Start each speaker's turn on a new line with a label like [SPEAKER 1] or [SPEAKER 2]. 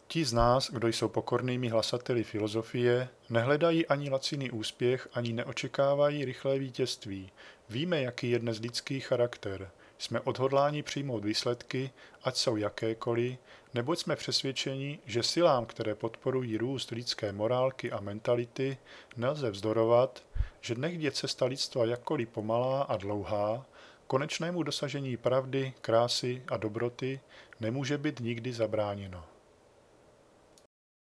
[SPEAKER 1] Ti z nás, kdo jsou pokornými hlasateli filozofie, nehledají ani laciný úspěch, ani neočekávají rychlé vítězství. Víme, jaký je dnes lidský charakter. Jsme odhodláni přijmout výsledky, ať jsou jakékoliv, neboť jsme přesvědčeni, že silám, které podporují růst lidské morálky a mentality, nelze vzdorovat, že nechť je cesta lidstva jakkoliv pomalá a dlouhá, konečnému dosažení pravdy, krásy a dobroty nemůže být nikdy zabráněno.